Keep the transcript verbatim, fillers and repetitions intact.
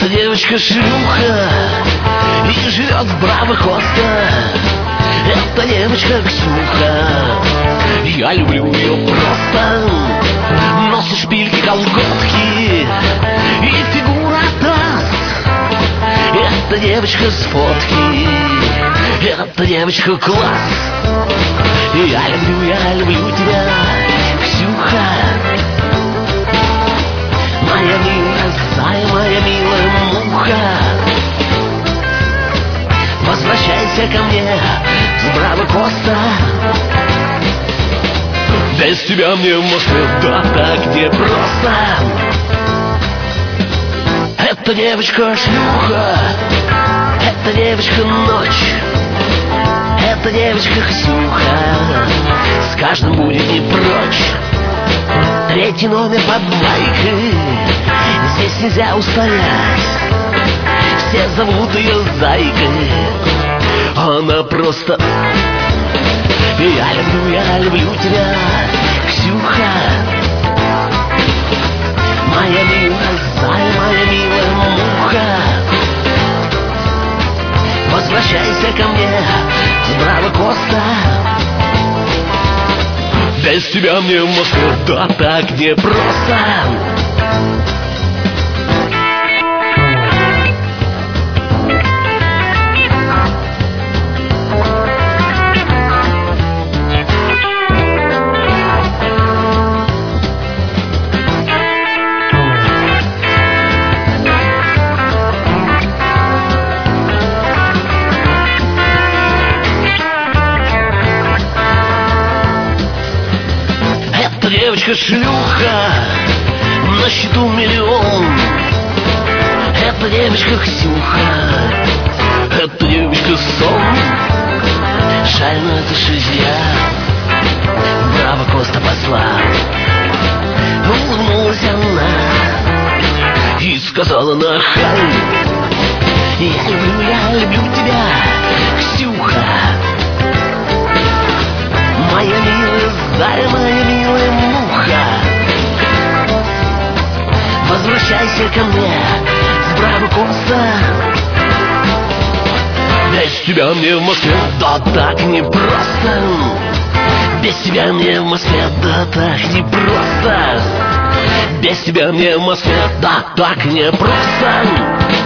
Эта девочка шлюха и живет в Браво-Коста. Эта девочка Ксюха, я люблю ее просто. Носит шпильки, колготки и фигура таз. Эта девочка с фотки, эта девочка класс. Я люблю, я люблю тебя, Ксюха, моя милая зая, моя милая муха. Возвращайся ко мне с Браво-Коста. Без тебя мне в Москве да так не просто. Эта девочка шлюха, эта девочка ночь, эта девочка Ксюха, с каждым будет не прочь. Третий номер под майкой, здесь нельзя устоять. Все зовут ее зайкой, она просто... Я люблю, я люблю тебя, Ксюха, моя милая зая, моя милая муха. Возвращайся ко мне с Браво-Коста. Без тебя мне в Москве да так не просто. Эта девочка шлюха, на счету миллион. Эта девочка Ксюха, эта девочка сон. Жаль, но это шизя, Браво-Коста послал. Улыбнулась она и сказала нахально: я люблю, я люблю тебя, Ксюха, моя милая зая, моя милая муха. Возвращайся ко мне с Браво-Коста. Без тебя мне в Москве да так не просто. Без тебя мне в Москве да так не просто. Без тебя мне в Москве да так не просто.